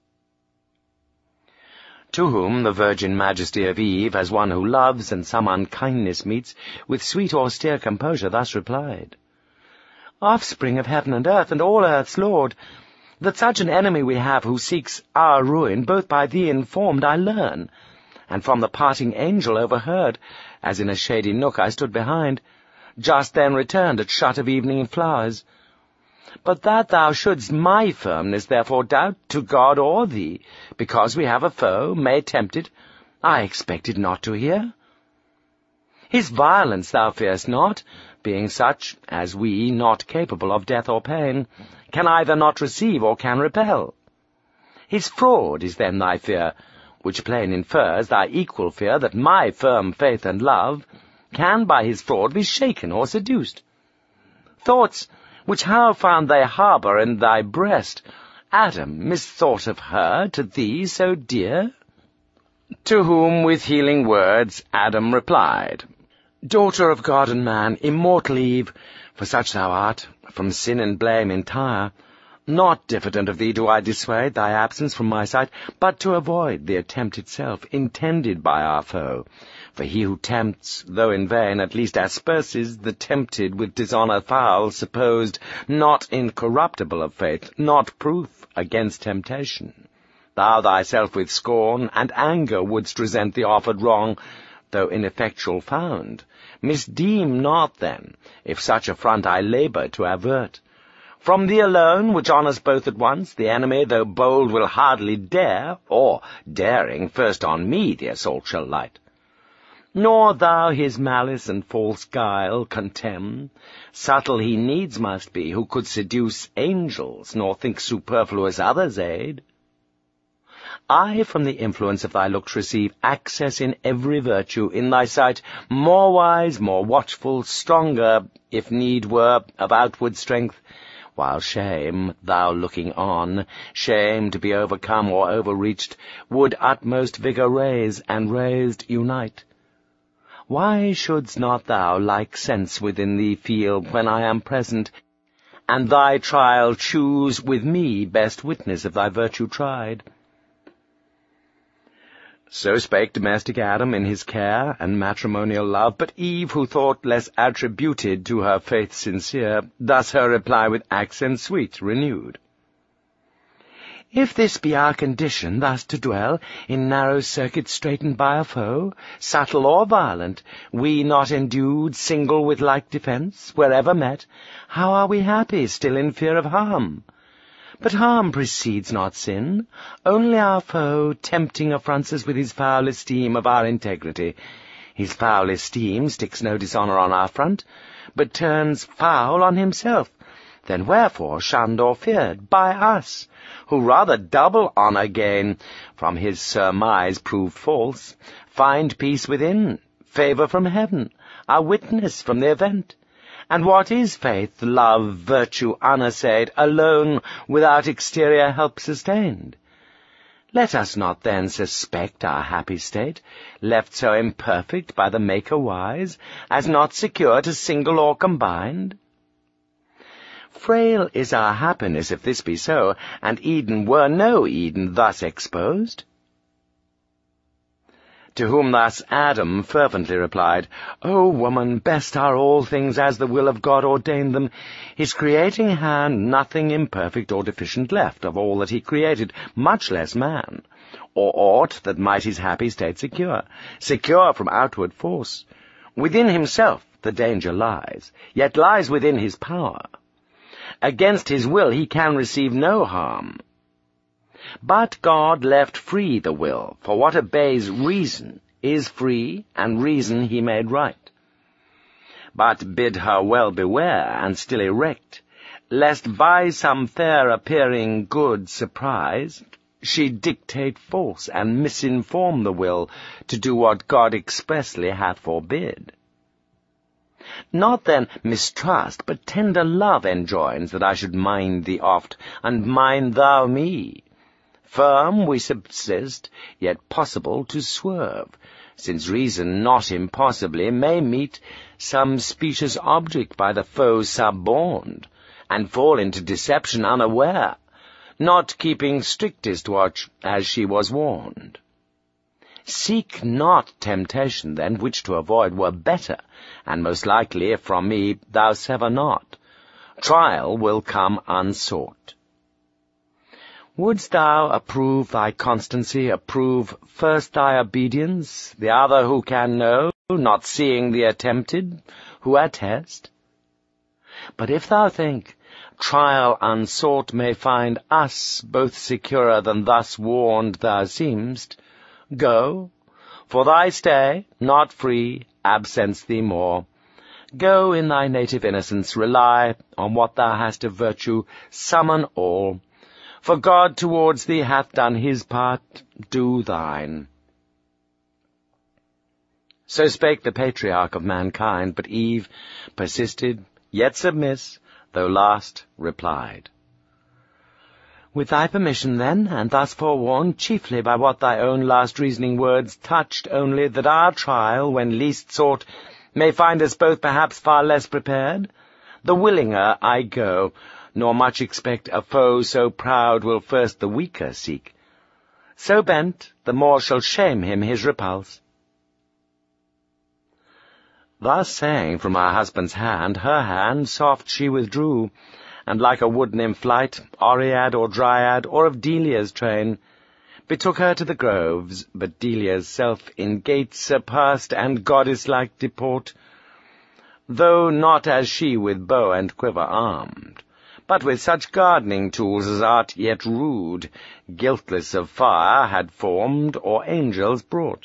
To whom the virgin majesty of Eve, as one who loves and some unkindness meets, with sweet austere composure thus replied, Offspring of heaven and earth, and all earth's Lord, that such an enemy we have who seeks our ruin, both by thee informed I learn, and from the parting angel overheard, as in a shady nook I stood behind, just then returned at shut of evening flowers. But that thou shouldst my firmness therefore doubt to God or thee, because we have a foe, may tempt it, I expected not to hear. His violence thou fearest not, being such as we, not capable of death or pain, can either not receive or can repel. His fraud is then thy fear, which plain infers thy equal fear that my firm faith and love can by his fraud be shaken or seduced. Thoughts which how found they harbour in thy breast, Adam, misthought of her, to thee so dear? To whom with healing words Adam replied, Daughter of God and man, immortal Eve, for such thou art, from sin and blame entire, not diffident of thee do I dissuade thy absence from my sight, but to avoid the attempt itself, intended by our foe. For he who tempts, though in vain, at least asperses the tempted with dishonour foul, supposed not incorruptible of faith, not proof against temptation. Thou thyself with scorn and anger wouldst resent the offered wrong, though ineffectual found. Misdeem not, then, if such affront I labour to avert. From thee alone, which honours both at once, the enemy, though bold, will hardly dare, or, daring, first on me the assault shall light. Nor thou his malice and false guile contemn. Subtle he needs must be, who could seduce angels, nor think superfluous others' aid. I from the influence of thy looks receive access in every virtue, in thy sight, more wise, more watchful, stronger, if need were, of outward strength, while shame, thou looking on, shame to be overcome or overreached, would utmost vigour raise, and raised unite. Why shouldst not thou like sense within thee feel, when I am present, and thy trial choose with me best witness of thy virtue tried? So spake domestic Adam in his care and matrimonial love, but Eve, who thought less attributed to her faith sincere, thus her reply with accent sweet renewed. If this be our condition, thus to dwell, in narrow circuits straitened by a foe, subtle or violent, we not endued, single with like defence, wherever met, how are we happy, still in fear of harm? But harm precedes not sin, only our foe tempting affronts us with his foul esteem of our integrity. His foul esteem sticks no dishonour on our front, but turns foul on himself. Then wherefore shunned or feared by us, who rather double honour gain, from his surmise proved false, find peace within, favour from heaven, our witness from the event? And what is faith, love, virtue unassayed, alone, without exterior help sustained? Let us not then suspect our happy state, left so imperfect by the Maker wise, as not secure to single or combined. Frail is our happiness if this be so, and Eden were no Eden thus exposed. To whom thus Adam fervently replied, O woman, best are all things as the will of God ordained them, his creating hand nothing imperfect or deficient left of all that he created, much less man, or aught that might his happy state secure from outward force. Within himself the danger lies, yet lies within his power. Against his will he can receive no harm. But God left free the will, for what obeys reason is free, and reason he made right. But bid her well beware, and still erect, lest by some fair appearing good surprise she dictate false, and misinform the will to do what God expressly hath forbid. Not then mistrust, but tender love enjoins that I should mind thee oft, and mind thou me. Firm we subsist, yet possible to swerve, since reason not impossibly may meet some specious object by the foe suborned, and fall into deception unaware, not keeping strictest watch as she was warned. Seek not temptation, then, which to avoid were better, and most likely, if from me thou sever not, trial will come unsought. Wouldst thou approve thy constancy, approve first thy obedience, the other who can know, not seeing the attempted, who attest? But if thou think, trial unsought may find us both securer than thus warned thou seem'st, go, for thy stay, not free, absents thee more. Go in thy native innocence, rely on what thou hast of virtue, summon all. For God towards thee hath done his part, do thine. So spake the patriarch of mankind, but Eve persisted, yet submiss, though last replied. With thy permission, then, and thus forewarned, chiefly by what thy own last reasoning words touched only, that our trial, when least sought, may find us both perhaps far less prepared, the willinger I go, nor much expect a foe so proud will first the weaker seek. So bent, the more shall shame him his repulse. Thus saying, from her husband's hand, her hand soft she withdrew, and like a wood nymph light, Oread or Dryad, or of Delia's train, betook her to the groves, but Delia's self in gates surpassed and goddess-like deport, though not as she with bow and quiver armed, but with such gardening tools as art yet rude, guiltless of fire, had formed, or angels brought.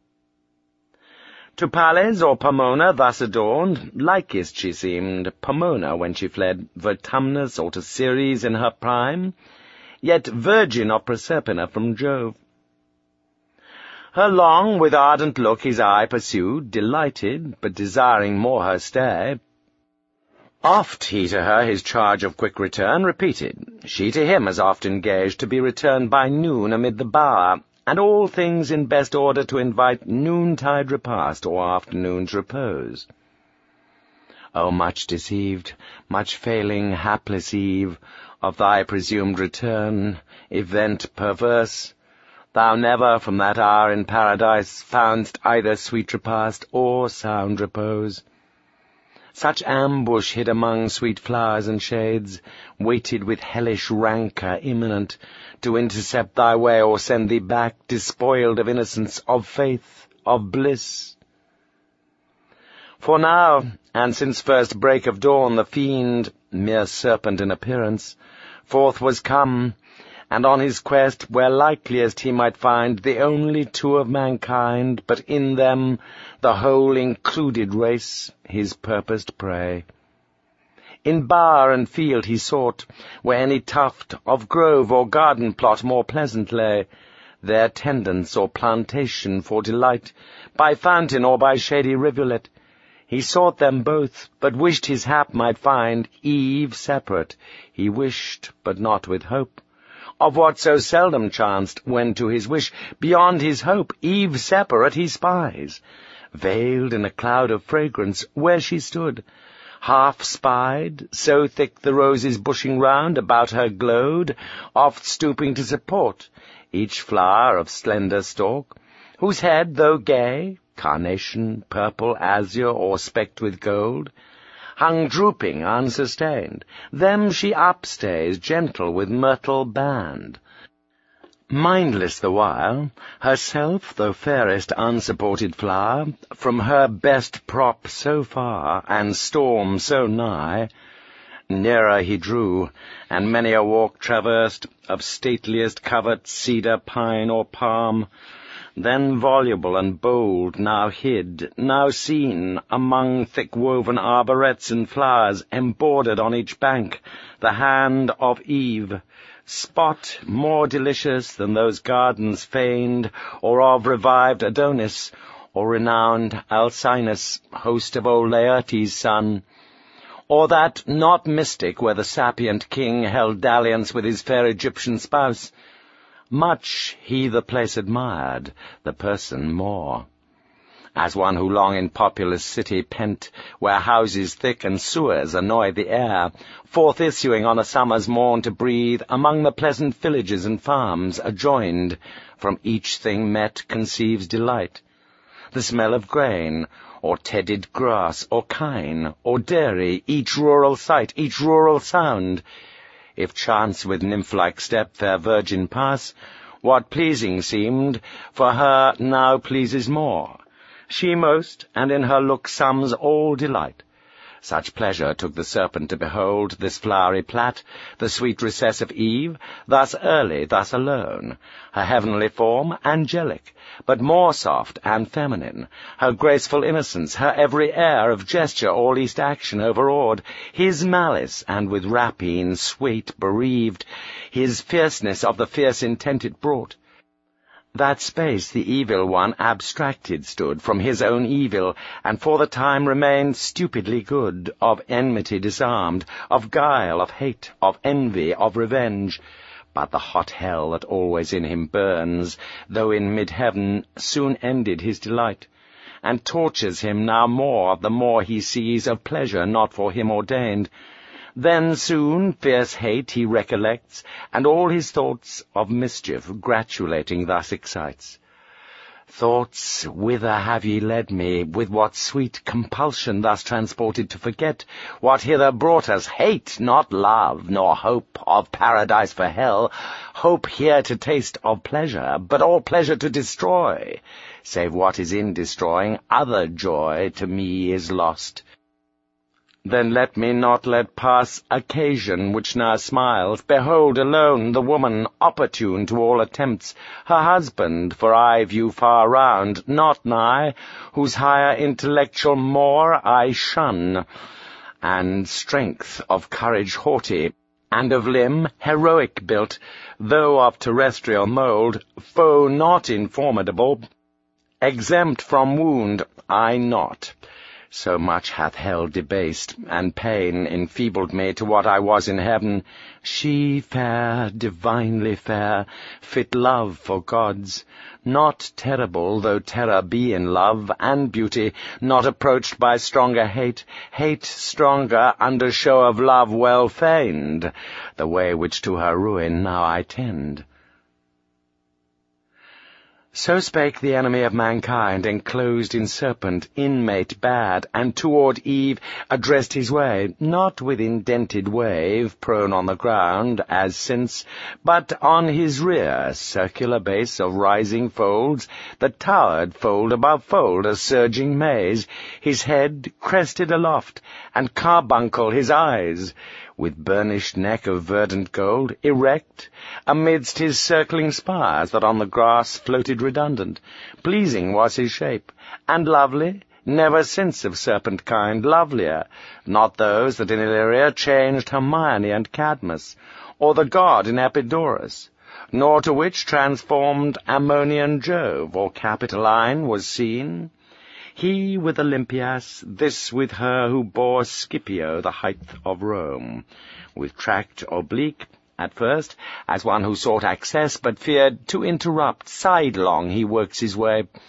To Pales or Pomona thus adorned, likest she seemed, Pomona when she fled, Vertumnus, or to Ceres in her prime, yet virgin or Proserpina from Jove. Her long with ardent look his eye pursued, delighted, but desiring more her stay. Oft he to her his charge of quick return repeated, she to him as oft engaged to be returned by noon amid the bower, and all things in best order to invite noontide repast or afternoon's repose. O much deceived, much failing, hapless Eve, of thy presumed return, event perverse, thou never from that hour in paradise foundst either sweet repast or sound repose. Such ambush hid among sweet flowers and shades, waited with hellish rancour imminent, to intercept thy way or send thee back, despoiled of innocence, of faith, of bliss. For now, and since first break of dawn, the fiend, mere serpent in appearance, forth was come, and on his quest, where likeliest he might find the only two of mankind, but in them the whole included race, his purposed prey. In bower and field he sought, where any tuft of grove or garden plot more pleasant lay, their tendance or plantation for delight, by fountain or by shady rivulet. He sought them both, but wished his hap might find Eve separate. He wished, but not with hope, of what so seldom chanced, when to his wish, beyond his hope, Eve separate he spies, veiled in a cloud of fragrance, where she stood, half spied, so thick the roses bushing round about her glowed, oft stooping to support each flower of slender stalk, whose head, though gay, carnation, purple, azure, or specked with gold, hung drooping, unsustained. Them she upstays, gentle with myrtle band. Mindless the while, herself, though fairest unsupported flower, from her best prop so far, and storm so nigh, nearer he drew, and many a walk traversed, of stateliest covert, cedar, pine, or palm, then voluble and bold, now hid, now seen, among thick-woven arborets and flowers, embordered on each bank, the hand of Eve, spot more delicious than those gardens feigned, or of revived Adonis, or renowned Alcinous, host of old Laertes' son, or that not mystic where the sapient king held dalliance with his fair Egyptian spouse. Much he the place admired, the person more, as one who long in populous city pent, where houses thick and sewers annoy the air, forth issuing on a summer's morn to breathe among the pleasant villages and farms adjoined, from each thing met conceives delight. The smell of grain, or tedded grass, or kine, or dairy, each rural sight, each rural sound. If chance with nymph-like step fair virgin pass, what pleasing seemed, for her now pleases more. She most, and in her look sums all delight. Such pleasure took the serpent to behold this flowery plat, the sweet recess of Eve, thus early, thus alone, her heavenly form angelic, but more soft and feminine, her graceful innocence, her every air of gesture or least action overawed, his malice, and with rapine sweet bereaved, his fierceness of the fierce intent it brought. That space the evil one abstracted stood from his own evil, and for the time remained stupidly good, of enmity disarmed, of guile, of hate, of envy, of revenge. But the hot hell that always in him burns, though in mid-heaven, soon ended his delight, and tortures him now more, the more he sees of pleasure not for him ordained. Then soon fierce hate he recollects, and all his thoughts of mischief gratulating thus excites. Thoughts, whither have ye led me, with what sweet compulsion thus transported to forget what hither brought us, hate, not love, nor hope of paradise for hell, hope here to taste of pleasure, but all pleasure to destroy, save what is in destroying, other joy to me is lost. Then let me not let pass occasion which now smiles. Behold alone the woman, opportune to all attempts, her husband, for I view far round, not nigh, whose higher intellectual more I shun, and strength of courage haughty, and of limb heroic built, though of terrestrial mould, foe not informidable, exempt from wound, I not. So much hath hell debased, and pain enfeebled me to what I was in heaven. She fair, divinely fair, fit love for gods, not terrible, though terror be in love, and beauty, not approached by stronger hate, hate stronger under show of love well feigned, the way which to her ruin now I tend. So spake the enemy of mankind, enclosed in serpent, inmate bad, and toward Eve addressed his way, not with indented wave, prone on the ground, as since, but on his rear, circular base of rising folds, that towered fold above fold, a surging maze, his head crested aloft, and carbuncle his eyes, with burnished neck of verdant gold, erect, amidst his circling spires that on the grass floated redundant. Pleasing was his shape, and lovely, never since of serpent kind, lovelier, not those that in Illyria changed Hermione and Cadmus, or the god in Epidaurus, nor to which transformed Ammonian Jove or Capitoline was seen. He with Olympias, this with her who bore Scipio the height of Rome, with tract oblique, at first, as one who sought access, but feared to interrupt, sidelong he works his way,